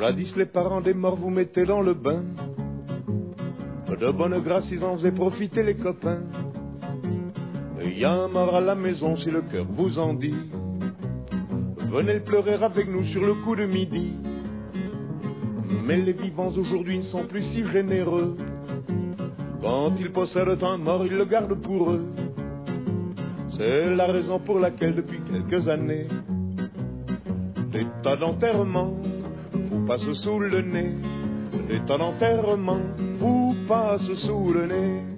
Jadis les parents des morts vous mettaient dans le bain. De bonne grâce ils en faisaient profiter les copains. Il y a un mort à la maison si le cœur vous en dit. Venez pleurer avec nous sur le coup de midi. Mais les vivants aujourd'hui ne sont plus si généreux. Quand ils possèdent un mort, ils le gardent pour eux. C'est la raison pour laquelle depuis quelques années des tas d'enterrements vous passent sous le nez. Des tas d'enterrements vous passent sous le nez.